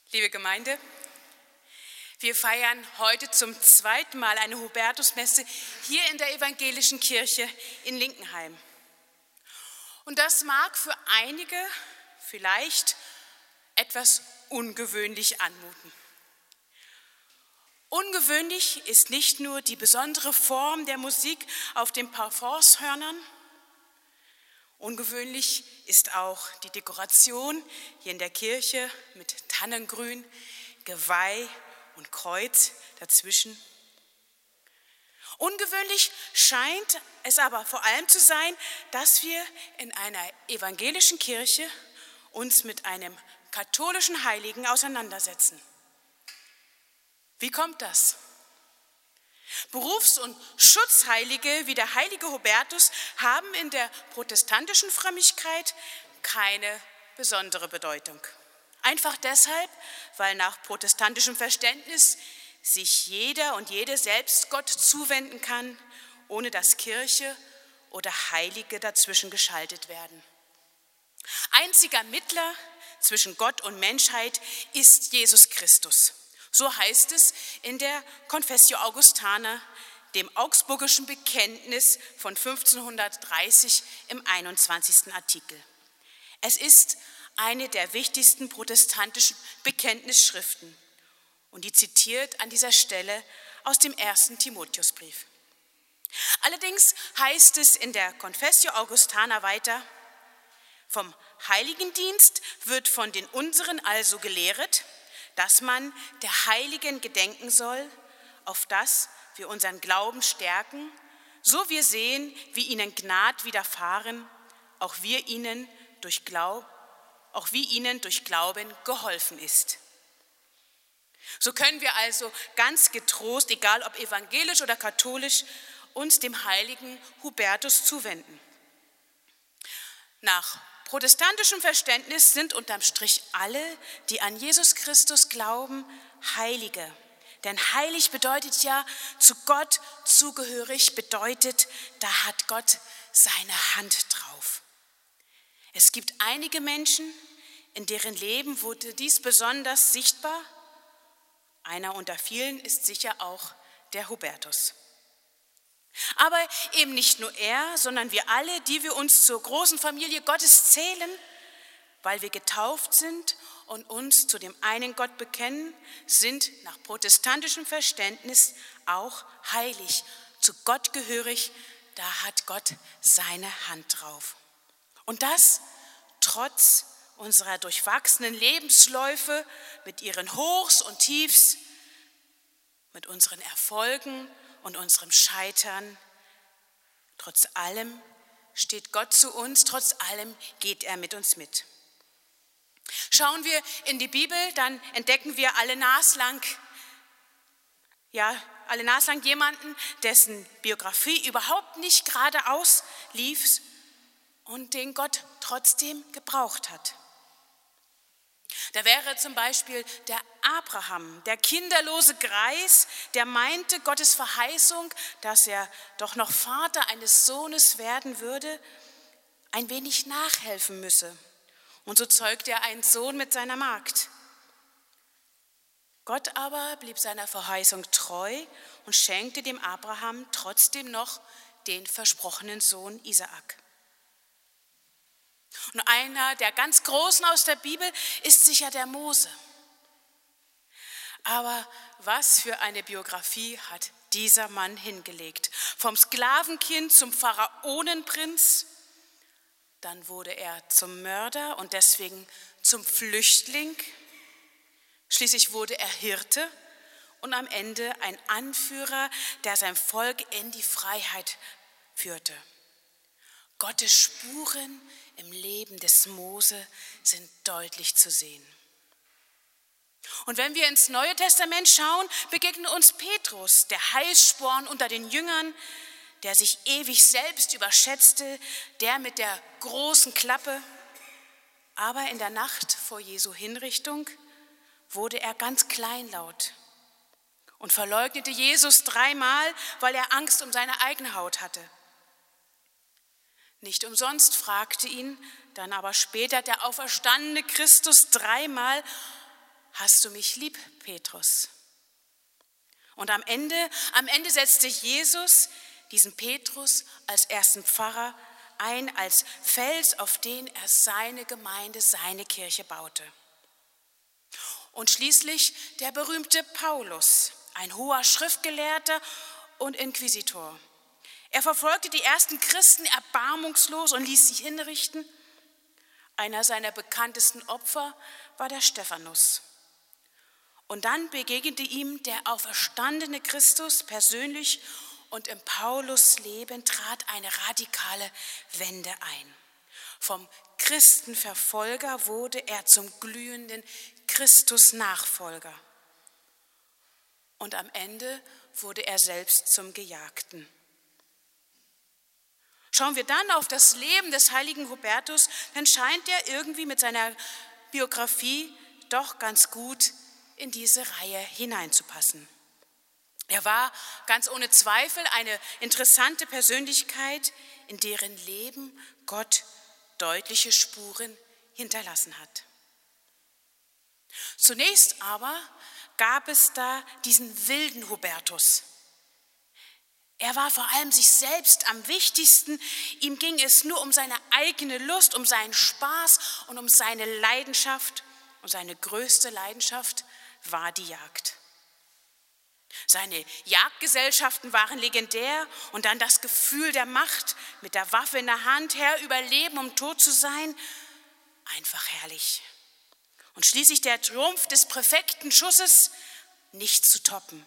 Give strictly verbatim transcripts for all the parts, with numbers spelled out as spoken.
Liebe Gemeinde, wir feiern heute zum zweiten Mal eine Hubertusmesse hier in der Evangelischen Kirche in Linkenheim. Und das mag für einige vielleicht etwas ungewöhnlich anmuten. Ungewöhnlich ist nicht nur die besondere Form der Musik auf den Parforcehörnern, ungewöhnlich ist auch die Dekoration hier in der Kirche mit Tannengrün, Geweih und Kreuz dazwischen. Ungewöhnlich scheint es aber vor allem zu sein, dass wir in einer evangelischen Kirche uns mit einem katholischen Heiligen auseinandersetzen. Wie kommt das? Berufs- und Schutzheilige wie der heilige Hubertus haben in der protestantischen Frömmigkeit keine besondere Bedeutung. Einfach deshalb, weil nach protestantischem Verständnis sich jeder und jede selbst Gott zuwenden kann, ohne dass Kirche oder Heilige dazwischen geschaltet werden. Einziger Mittler zwischen Gott und Menschheit ist Jesus Christus. So heißt es in der Confessio Augustana, dem augsburgischen Bekenntnis von fünfzehnhundertdreißig im einundzwanzigsten Artikel. Es ist eine der wichtigsten protestantischen Bekenntnisschriften und die zitiert an dieser Stelle aus dem ersten Timotheusbrief. Allerdings heißt es in der Confessio Augustana weiter: Vom Heiligendienst wird von den Unseren also gelehret, dass man der Heiligen gedenken soll, auf das wir unseren Glauben stärken, so wir sehen, wie ihnen Gnad widerfahren, auch wir ihnen durch Glaub, auch wie ihnen durch Glauben geholfen ist. So können wir also ganz getrost, egal ob evangelisch oder katholisch, uns dem heiligen Hubertus zuwenden. Nach protestantischem Verständnis sind unterm Strich alle, die an Jesus Christus glauben, Heilige. Denn heilig bedeutet ja, zu Gott zugehörig bedeutet, da hat Gott seine Hand drauf. Es gibt einige Menschen, in deren Leben wurde dies besonders sichtbar. Einer unter vielen ist sicher auch der Hubertus. Aber eben nicht nur er, sondern wir alle, die wir uns zur großen Familie Gottes zählen, weil wir getauft sind und uns zu dem einen Gott bekennen, sind nach protestantischem Verständnis auch heilig, zu Gott gehörig, da hat Gott seine Hand drauf. Und das trotz unserer durchwachsenen Lebensläufe mit ihren Hochs und Tiefs, mit unseren Erfolgen und unserem Scheitern. Trotz allem steht Gott zu uns, trotz allem geht er mit uns mit. Schauen wir in die Bibel, dann entdecken wir alle naslang, ja, alle naslang jemanden, dessen Biografie überhaupt nicht geradeaus lief und den Gott trotzdem gebraucht hat. Da wäre zum Beispiel der Abraham, der kinderlose Greis, der meinte, Gottes Verheißung, dass er doch noch Vater eines Sohnes werden würde, ein wenig nachhelfen müsse. Und so zeugte er einen Sohn mit seiner Magd. Gott aber blieb seiner Verheißung treu und schenkte dem Abraham trotzdem noch den versprochenen Sohn Isaak. Und einer der ganz Großen aus der Bibel ist sicher der Mose. Aber was für eine Biografie hat dieser Mann hingelegt? Vom Sklavenkind zum Pharaonenprinz, dann wurde er zum Mörder und deswegen zum Flüchtling. Schließlich wurde er Hirte und am Ende ein Anführer, der sein Volk in die Freiheit führte. Gottes Spuren im Leben des Mose sind deutlich zu sehen. Und wenn wir ins Neue Testament schauen, begegnet uns Petrus, der Heilssporn unter den Jüngern, der sich ewig selbst überschätzte, der mit der großen Klappe. Aber in der Nacht vor Jesu Hinrichtung wurde er ganz kleinlaut und verleugnete Jesus dreimal, weil er Angst um seine eigene Haut hatte. Nicht umsonst fragte ihn dann aber später der auferstandene Christus dreimal, hast du mich lieb, Petrus? Und am Ende, am Ende setzte Jesus diesen Petrus als ersten Pfarrer ein, als Fels, auf den er seine Gemeinde, seine Kirche baute. Und schließlich der berühmte Paulus, ein hoher Schriftgelehrter und Inquisitor. Er verfolgte die ersten Christen erbarmungslos und ließ sie hinrichten. Einer seiner bekanntesten Opfer war der Stephanus. Und dann begegnete ihm der auferstandene Christus persönlich und im Paulus' Leben trat eine radikale Wende ein. Vom Christenverfolger wurde er zum glühenden Christus-Nachfolger. Und am Ende wurde er selbst zum Gejagten. Schauen wir dann auf das Leben des heiligen Hubertus, dann scheint er irgendwie mit seiner Biografie doch ganz gut in diese Reihe hineinzupassen. Er war ganz ohne Zweifel eine interessante Persönlichkeit, in deren Leben Gott deutliche Spuren hinterlassen hat. Zunächst aber gab es da diesen wilden Hubertus. Er war vor allem sich selbst am wichtigsten. Ihm ging es nur um seine eigene Lust, um seinen Spaß und um seine Leidenschaft. Und seine größte Leidenschaft war die Jagd. Seine Jagdgesellschaften waren legendär und dann das Gefühl der Macht, mit der Waffe in der Hand, Herr über Leben und Tod zu sein, einfach herrlich. Und schließlich der Triumph des perfekten Schusses, nicht zu toppen.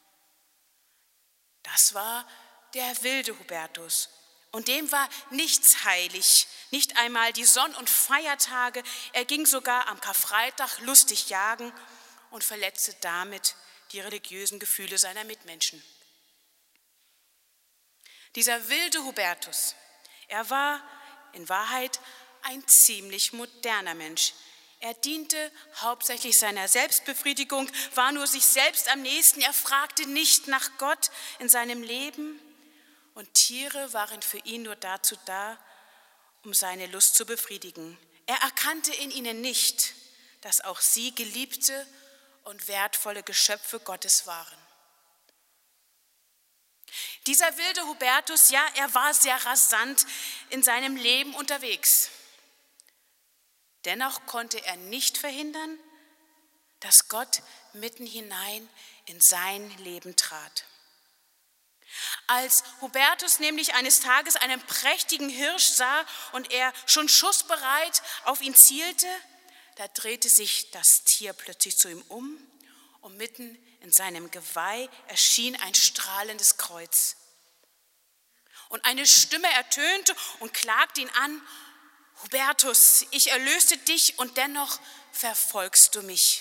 Das war der wilde Hubertus. Und dem war nichts heilig, nicht einmal die Sonn- und Feiertage. Er ging sogar am Karfreitag lustig jagen und verletzte damit die religiösen Gefühle seiner Mitmenschen. Dieser wilde Hubertus, er war in Wahrheit ein ziemlich moderner Mensch. Er diente hauptsächlich seiner Selbstbefriedigung, war nur sich selbst am nächsten. Er fragte nicht nach Gott in seinem Leben. Und Tiere waren für ihn nur dazu da, um seine Lust zu befriedigen. Er erkannte in ihnen nicht, dass auch sie geliebte und wertvolle Geschöpfe Gottes waren. Dieser wilde Hubertus, ja, er war sehr rasant in seinem Leben unterwegs. Dennoch konnte er nicht verhindern, dass Gott mitten hinein in sein Leben trat. Als Hubertus nämlich eines Tages einen prächtigen Hirsch sah und er schon schussbereit auf ihn zielte, da drehte sich das Tier plötzlich zu ihm um und mitten in seinem Geweih erschien ein strahlendes Kreuz. Und eine Stimme ertönte und klagte ihn an: Hubertus, ich erlöste dich und dennoch verfolgst du mich.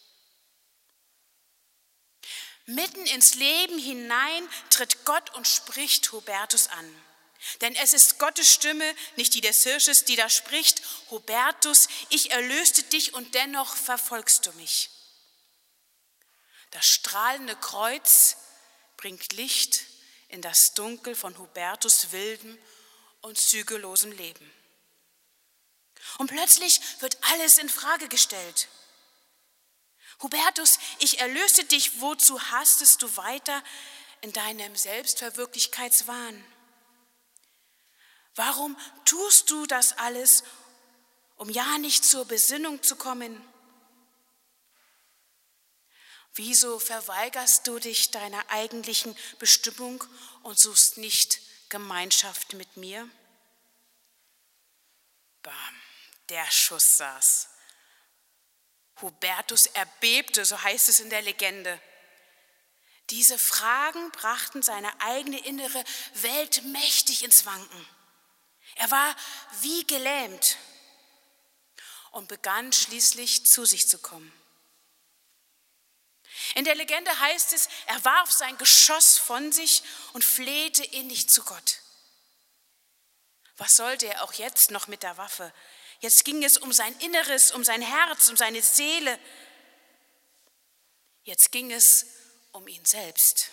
Mitten ins Leben hinein tritt Gott und spricht Hubertus an. Denn es ist Gottes Stimme, nicht die des Hirsches, die da spricht: Hubertus, ich erlöste dich und dennoch verfolgst du mich. Das strahlende Kreuz bringt Licht in das Dunkel von Hubertus' wildem und zügellosem Leben. Und plötzlich wird alles in Frage gestellt. Hubertus, ich erlöste dich, wozu hastest du weiter in deinem Selbstverwirklichkeitswahn? Warum tust du das alles, um ja nicht zur Besinnung zu kommen? Wieso verweigerst du dich deiner eigentlichen Bestimmung und suchst nicht Gemeinschaft mit mir? Bam, der Schuss saß. Hubertus erbebte, so heißt es in der Legende. Diese Fragen brachten seine eigene innere Welt mächtig ins Wanken. Er war wie gelähmt und begann schließlich zu sich zu kommen. In der Legende heißt es, er warf sein Geschoss von sich und flehte innig zu Gott. Was sollte er auch jetzt noch mit der Waffe? Jetzt ging es um sein Inneres, um sein Herz, um seine Seele. Jetzt ging es um ihn selbst.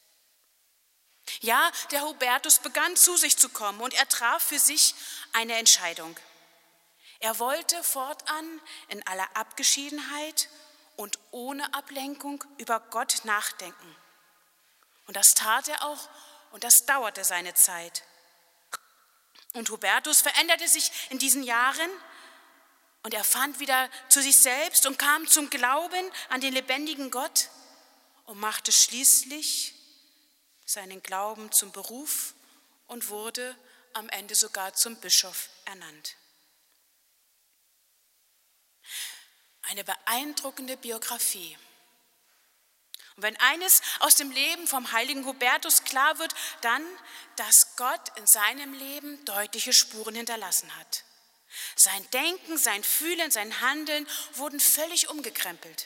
Ja, der Hubertus begann zu sich zu kommen und er traf für sich eine Entscheidung. Er wollte fortan in aller Abgeschiedenheit und ohne Ablenkung über Gott nachdenken. Und das tat er auch und das dauerte seine Zeit. Und Hubertus veränderte sich in diesen Jahren und er fand wieder zu sich selbst und kam zum Glauben an den lebendigen Gott und machte schließlich seinen Glauben zum Beruf und wurde am Ende sogar zum Bischof ernannt. Eine beeindruckende Biografie. Und wenn eines aus dem Leben vom heiligen Hubertus klar wird, dann, dass Gott in seinem Leben deutliche Spuren hinterlassen hat. Sein Denken, sein Fühlen, sein Handeln wurden völlig umgekrempelt.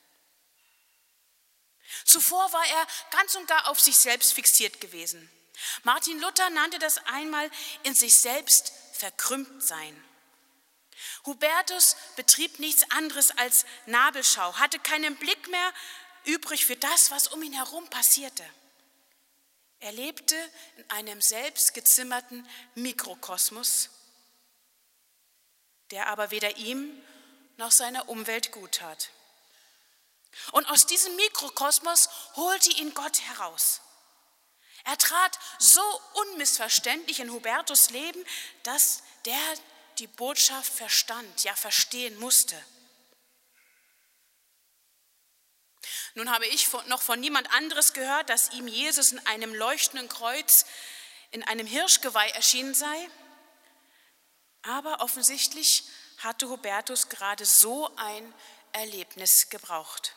Zuvor war er ganz und gar auf sich selbst fixiert gewesen. Martin Luther nannte das einmal in sich selbst verkrümmt sein. Hubertus betrieb nichts anderes als Nabelschau, hatte keinen Blick mehr übrig für das, was um ihn herum passierte. Er lebte in einem selbst gezimmerten Mikrokosmos, der aber weder ihm noch seiner Umwelt gut tat. Und aus diesem Mikrokosmos holte ihn Gott heraus. Er trat so unmissverständlich in Hubertus' Leben, dass der die Botschaft verstand, ja verstehen musste. Nun habe ich noch von niemand anderes gehört, dass ihm Jesus in einem leuchtenden Kreuz in einem Hirschgeweih erschienen sei. Aber offensichtlich hatte Hubertus gerade so ein Erlebnis gebraucht.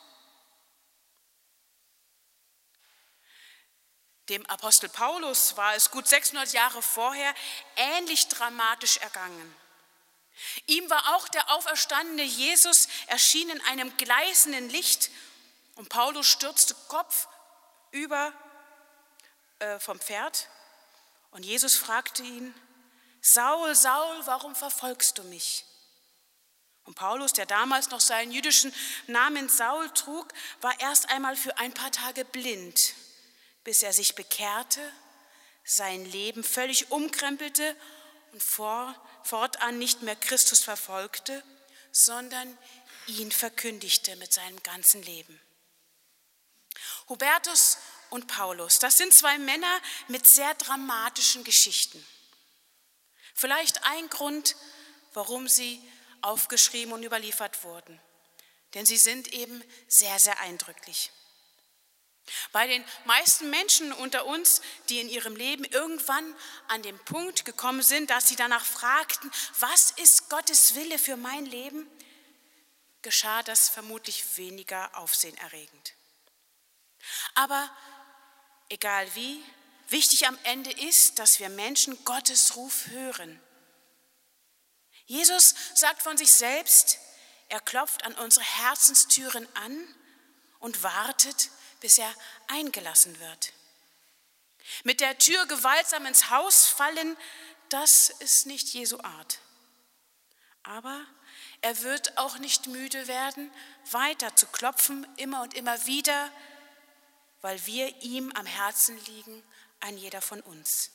Dem Apostel Paulus war es gut sechshundert Jahre vorher ähnlich dramatisch ergangen. Ihm war auch der auferstandene Jesus erschienen in einem gleißenden Licht und Paulus stürzte kopfüber äh, vom Pferd und Jesus fragte ihn: Saul, Saul, warum verfolgst du mich? Und Paulus, der damals noch seinen jüdischen Namen Saul trug, war erst einmal für ein paar Tage blind, bis er sich bekehrte, sein Leben völlig umkrempelte und vor, fortan nicht mehr Christus verfolgte, sondern ihn verkündigte mit seinem ganzen Leben. Hubertus und Paulus, das sind zwei Männer mit sehr dramatischen Geschichten. Vielleicht ein Grund, warum sie aufgeschrieben und überliefert wurden, denn sie sind eben sehr, sehr eindrücklich. Bei den meisten Menschen unter uns, die in ihrem Leben irgendwann an den Punkt gekommen sind, dass sie danach fragten, was ist Gottes Wille für mein Leben, geschah das vermutlich weniger aufsehenerregend. Aber egal wie, wichtig am Ende ist, dass wir Menschen Gottes Ruf hören. Jesus sagt von sich selbst, er klopft an unsere Herzenstüren an und wartet, bis er eingelassen wird. Mit der Tür gewaltsam ins Haus fallen, das ist nicht Jesu Art. Aber er wird auch nicht müde werden, weiter zu klopfen, immer und immer wieder, weil wir ihm am Herzen liegen, ein jeder von uns.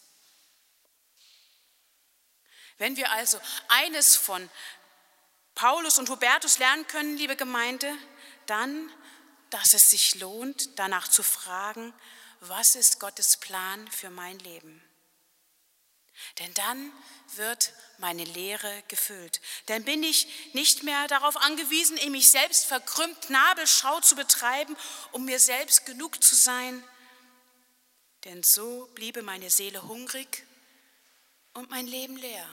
Wenn wir also eines von Paulus und Hubertus lernen können, liebe Gemeinde, dann, dass es sich lohnt, danach zu fragen, was ist Gottes Plan für mein Leben? Denn dann wird meine Lehre gefüllt. Dann bin ich nicht mehr darauf angewiesen, in mich selbst verkrümmt Nabelschau zu betreiben, um mir selbst genug zu sein. Denn so bliebe meine Seele hungrig und mein Leben leer.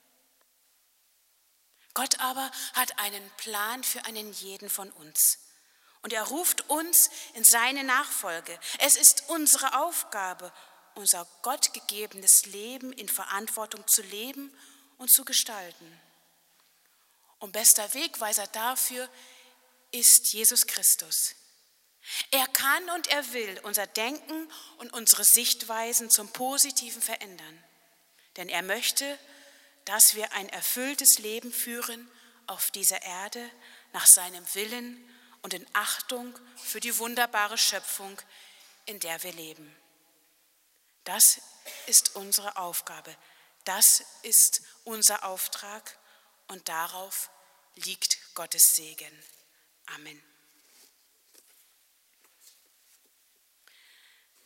Gott aber hat einen Plan für einen jeden von uns. Und er ruft uns in seine Nachfolge. Es ist unsere Aufgabe, unser gottgegebenes Leben in Verantwortung zu leben und zu gestalten. Und bester Wegweiser dafür ist Jesus Christus. Er kann und er will unser Denken und unsere Sichtweisen zum Positiven verändern. Denn er möchte, dass wir ein erfülltes Leben führen auf dieser Erde nach seinem Willen und in Achtung für die wunderbare Schöpfung, in der wir leben. Das ist unsere Aufgabe, das ist unser Auftrag und darauf liegt Gottes Segen. Amen.